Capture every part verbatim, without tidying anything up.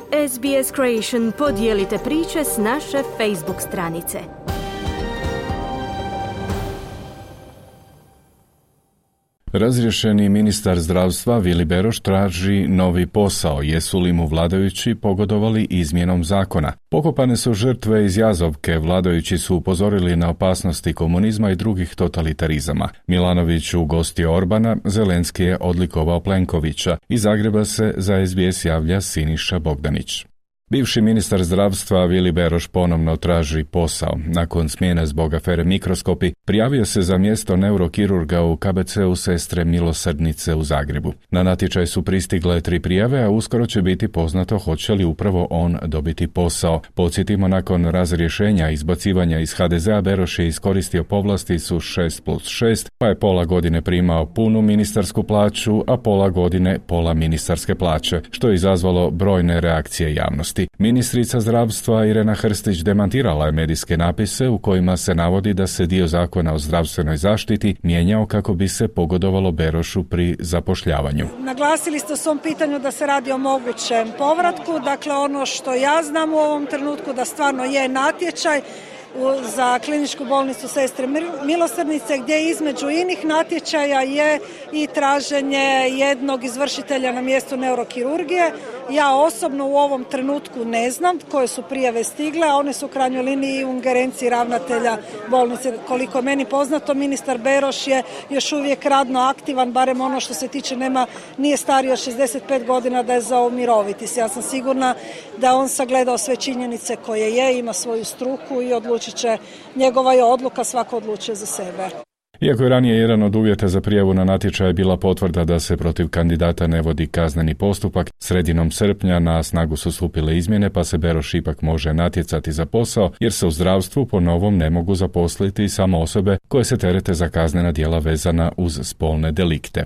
S B S Creation podijelite priče s naše Facebook stranice. Razriješeni ministar zdravstva Vili Beroš traži novi posao. Jesu li mu vladajući pogodovali izmjenom zakona? Pokopane su žrtve iz Jazovke. Vladajući su upozorili na opasnosti komunizma i drugih totalitarizama. Milanović ugostio Orbana, Zelenski je odlikovao Plenkovića. Iz Zagreba se za S B S javlja Siniša Bogdanić. Bivši ministar zdravstva Vili Beroš ponovno traži posao. Nakon smjene zbog afere Mikroskopi, prijavio se za mjesto neurokirurga u K B C-u Sestre milosrdnice u Zagrebu. Na natječaj su pristigle tri prijave, a uskoro će biti poznato hoće li upravo on dobiti posao. Podsjetimo, nakon razrješenja i izbacivanja iz H D Z-a, Beroš je iskoristio povlasticu šest plus šest, pa je pola godine primao punu ministarsku plaću, a pola godine pola ministarske plaće, što je izazvalo brojne reakcije javnosti. Ministrica zdravstva Irena Hrstić demantirala je medijske napise u kojima se navodi da se dio zakona o zdravstvenoj zaštiti mijenjao kako bi se pogodovalo Berošu pri zapošljavanju. Naglasili ste u svom pitanju da se radi o mogućem povratku, dakle ono što ja znam u ovom trenutku da stvarno je natječaj za kliničku bolnicu Sestre milosrdnice, gdje između inih natječaja je i traženje jednog izvršitelja na mjestu neurokirurgije. Ja osobno u ovom trenutku ne znam koje su prijave stigle, a one su u krajnjoj liniji u ingerenciji ravnatelja bolnice. Koliko je meni poznato, ministar Beroš je još uvijek radno aktivan, barem ono što se tiče nema, nije stariji od šezdeset pet godina da je za umiroviti se. Ja sam sigurna da on sagledao sve činjenice koje je, ima svoju struku i odlučit će, njegova je odluka, svako odlučuje za sebe. Iako je ranije jedan od uvjeta za prijavu na natječaj bila potvrda da se protiv kandidata ne vodi kazneni postupak, sredinom srpnja na snagu su stupile izmjene, pa se Beroš ipak može natjecati za posao, jer se u zdravstvu po novom ne mogu zaposliti samo osobe koje se terete za kaznena djela vezana uz spolne delikte.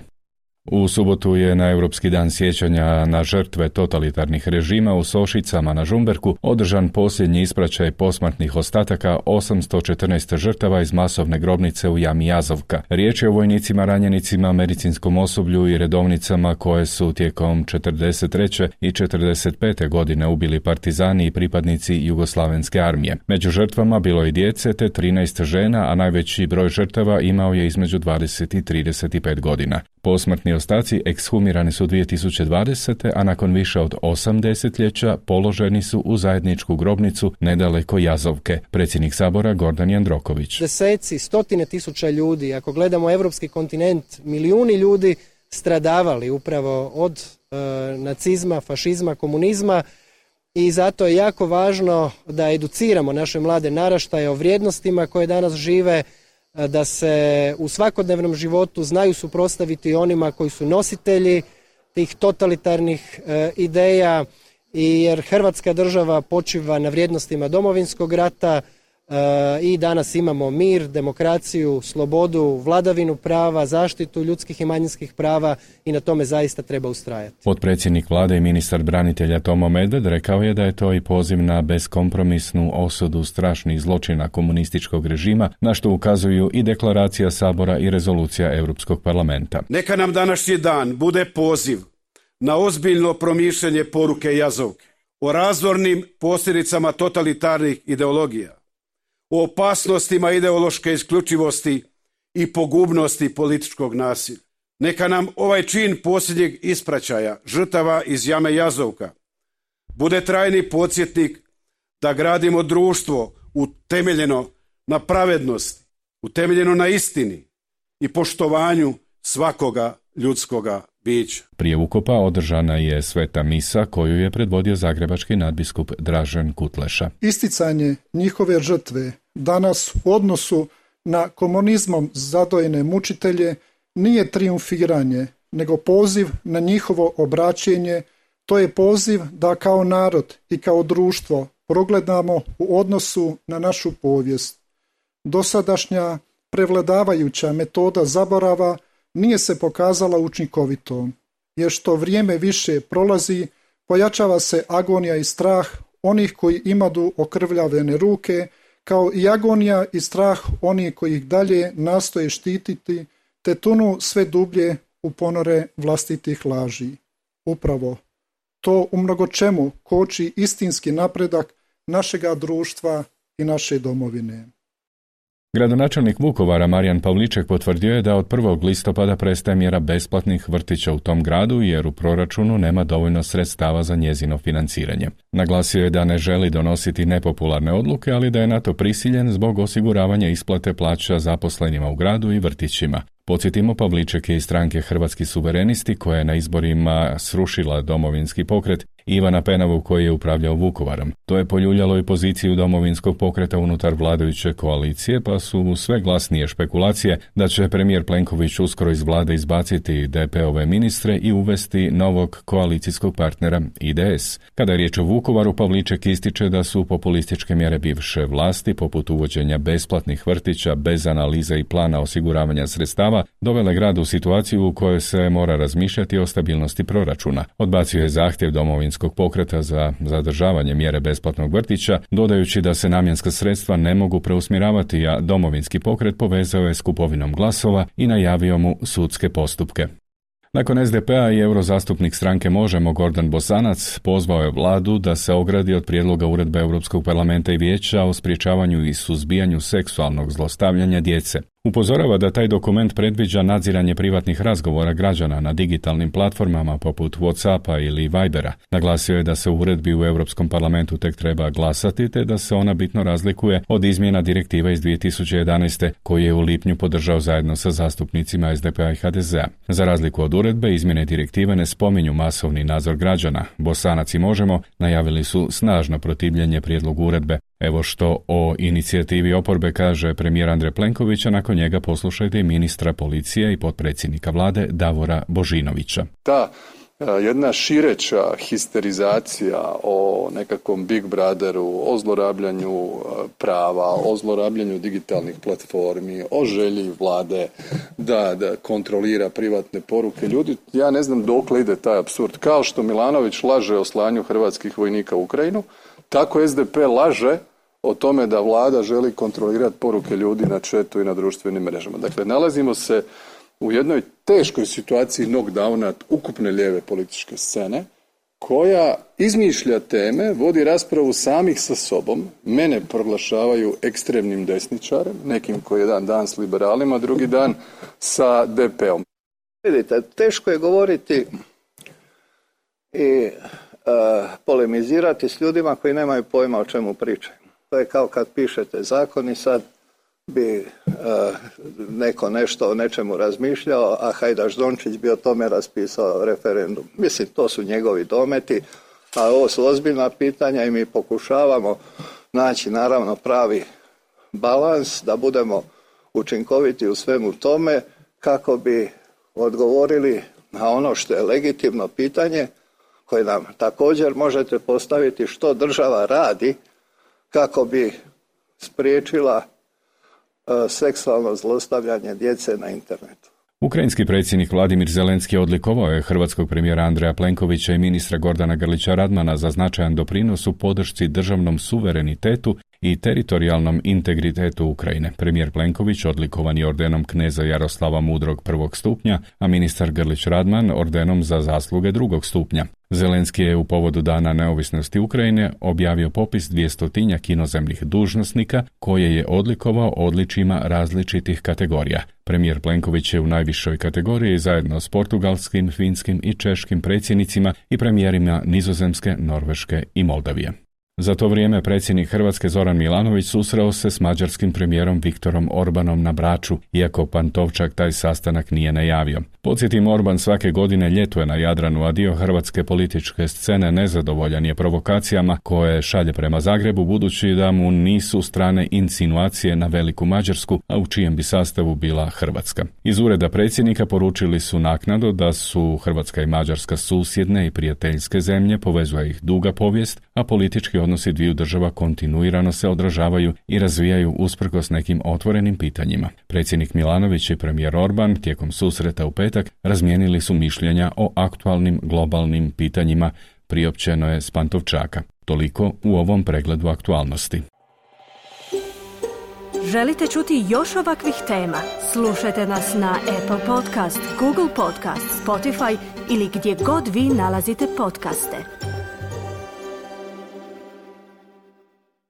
U subotu je na Europski dan sjećanja na žrtve totalitarnih režima u Sošicama na Žumberku održan posljednji ispraćaj posmrtnih ostataka osamsto četrnaest žrtava iz masovne grobnice u jami Jazovka. Riječ je o vojnicima, ranjenicima, medicinskom osoblju i redovnicama koje su tijekom četrdeset treće i četrdeset pete godine ubili partizani i pripadnici Jugoslavenske armije. Među žrtvama bilo je djece te trinaest žena, a najveći broj žrtava imao je između dvadeset i trideset pet godina. Posmrtni ostaci ekshumirani su dvije tisuće dvadesete. a nakon više od osam desetljeća položeni su u zajedničku grobnicu nedaleko Jazovke. Predsjednik Sabora Gordan Jandroković. Deseci, stotine tisuća ljudi, ako gledamo europski kontinent, milijuni ljudi stradavali upravo od e, nacizma, fašizma, komunizma, i zato je jako važno da educiramo naše mlade naraštaje o vrijednostima koje danas žive, da se u svakodnevnom životu znaju suprotstaviti onima koji su nositelji tih totalitarnih e, ideja, i jer Hrvatska država počiva na vrijednostima Domovinskog rata, e, i danas imamo mir, demokraciju, slobodu, vladavinu prava, zaštitu ljudskih i manjinskih prava, i na tome zaista treba ustrajati. Potpredsjednik vlade i ministar branitelja Tomo Medved rekao je da je to i poziv na beskompromisnu osudu strašnih zločina komunističkog režima, na što ukazuju i deklaracija Sabora i rezolucija Europskog parlamenta. Neka nam današnji dan bude poziv na ozbiljno promišljanje poruke Jazovke, o razornim posljedicama totalitarnih ideologija, o opasnostima ideološke isključivosti i pogubnosti političkog nasilja. Neka nam ovaj čin posljednjeg ispraćaja žrtava iz jame Jazovka bude trajni podsjetnik da gradimo društvo utemeljeno na pravednosti, utemeljeno na istini i poštovanju svakoga ljudskoga bića. Prije ukopa održana je sveta misa koju je predvodio zagrebački nadbiskup Dražen Kutleša. Isticanje njihove žrtve danas u odnosu na komunizmom zadojene mučitelje nije triumfiranje, nego poziv na njihovo obraćenje. To je poziv da kao narod i kao društvo progledamo u odnosu na našu povijest. Dosadašnja prevladavajuća metoda zaborava nije se pokazala učinkovitom, jer što vrijeme više prolazi, pojačava se agonija i strah onih koji imaju okrvljavene ruke, kao i agonija i strah onih koji ih dalje nastoje štititi, te tunu sve dublje u ponore vlastitih laži. Upravo To u mnogo čemu koči istinski napredak našega društva i naše domovine. Gradonačelnik Vukovara Marijan Pavliček potvrdio je da od prvog listopada prestaje mjera besplatnih vrtića u tom gradu jer u proračunu nema dovoljno sredstava za njezino financiranje. Naglasio je da ne želi donositi nepopularne odluke, ali da je na to prisiljen zbog osiguravanja isplate plaća zaposlenima u gradu i vrtićima. Podsjetimo, Pavliček je iz stranke Hrvatski suverenisti koja je na izborima srušila Domovinski pokret Ivana Penavu koji je upravljao Vukovarom. To je poljuljalo i poziciju Domovinskog pokreta unutar vladajuće koalicije, pa su sve glasnije špekulacije da će premijer Plenković uskoro iz vlade izbaciti D P-ove ministre i uvesti novog koalicijskog partnera I D S. Kada je riječ o Vukovaru, Pavliček ističe da su populističke mjere bivše vlasti, poput uvođenja besplatnih vrtića bez analize i plana osiguravanja sredstava, dovele grad u situaciju u kojoj se mora razmišljati o stabilnosti proračuna. Odbacio je zahtjev Domovinskog pokreta za zadržavanje mjere besplatnog vrtića, dodajući da se namjenska sredstva ne mogu preusmjeravati, a Domovinski pokret povezao je s kupovinom glasova i najavio mu sudske postupke. Nakon S D P-a i eurozastupnik stranke Možemo Gordan Bosanac pozvao je vladu da se ogradi od prijedloga uredbe Europskog parlamenta i vijeća o sprječavanju i suzbijanju seksualnog zlostavljanja djece. Upozorava da taj dokument predviđa nadziranje privatnih razgovora građana na digitalnim platformama poput WhatsAppa ili Vibera. Naglasio je da se u uredbi u Europskom parlamentu tek treba glasati, te da se ona bitno razlikuje od izmjena direktiva iz dvije tisuće jedanaeste koje je u lipnju podržao zajedno sa zastupnicima S D P-a i H D Z-a. Za razliku od uredbe, izmjene direktive ne spominju masovni nadzor građana. Bosanac i Možemo najavili su snažno protivljenje prijedlogu uredbe. Evo što o inicijativi oporbe kaže premijer Andrej Plenković, a nakon njega poslušajte i ministra policije i potpredsjednika vlade Davora Božinovića. Ta jedna šireća histerizacija o nekakvom Big Brotheru, o zlorabljanju prava, o zlorabljanju digitalnih platformi, o želji vlade da, da kontrolira privatne poruke ljudi, ja ne znam dokle ide taj apsurd. Kao što Milanović laže o slanju hrvatskih vojnika u Ukrajinu, tako S D P laže o tome da vlada želi kontrolirati poruke ljudi na chatu i na društvenim mrežama. Dakle, nalazimo se u jednoj teškoj situaciji knockdowna ukupne lijeve političke scene, koja izmišlja teme, vodi raspravu samih sa sobom, mene proglašavaju ekstremnim desničarem, nekim koji je dan dan s liberalima, drugi dan sa D P-om. Vidite, teško je govoriti i uh, polemizirati s ljudima koji nemaju pojma o čemu pričaju. To je kao kad pišete zakon i sad bi uh, neko nešto o nečemu razmišljao, a Hajdaš Dončić bi o tome raspisao referendum. Mislim, to su njegovi dometi, a ovo su ozbiljna pitanja i mi pokušavamo naći naravno pravi balans da budemo učinkoviti u svemu tome kako bi odgovorili na ono što je legitimno pitanje koje nam također možete postaviti, što država radi kako bi spriječila uh, seksualno zlostavljanje djece na internetu. Ukrajinski predsjednik Vladimir Zelenski odlikovao je hrvatskog premijera Andreja Plenkovića i ministra Gordana Grlića Radmana za značajan doprinos u podršci državnom suverenitetu i teritorijalnom integritetu Ukrajine. Premijer Plenković odlikovan je ordenom kneza Jaroslava Mudrog prvog stupnja, a ministar Grlić Radman ordenom za zasluge drugog stupnja. Zelenski je u povodu Dana neovisnosti Ukrajine objavio popis dvjestotinjak inozemnih dužnosnika koje je odlikovao odličjima različitih kategorija. Premijer Plenković je u najvišoj kategoriji zajedno s portugalskim, finskim i češkim predsjednicima i premijerima Nizozemske, Norveške i Moldavije. Za to vrijeme predsjednik Hrvatske Zoran Milanović susreo se s mađarskim premijerom Viktorom Orbanom na Braču, iako Pantovčak taj sastanak nije najavio. Podsjetim, Orban svake godine ljetuje na Jadranu, a dio hrvatske političke scene nezadovoljan je provokacijama koje šalje prema Zagrebu, budući da mu nisu strane insinuacije na Veliku Mađarsku, a u čijem bi sastavu bila Hrvatska. Iz ureda predsjednika poručili su naknadno da su Hrvatska i Mađarska susjedne i prijateljske zemlje, povezuje ih duga povijest, a politički odnosi dviju država kontinuirano se odražavaju i razvijaju usprkos nekim otvorenim pitanjima. Predsjednik Milanović i premijer Orban tijekom susreta u petak razmijenili su mišljenja o aktualnim globalnim pitanjima, priopćeno je s Pantovčaka. Toliko u ovom pregledu aktualnosti. Želite čuti još ovakvih tema? Slušajte nas na Apple Podcast, Google Podcast, Spotify ili gdje god vi nalazite podcaste.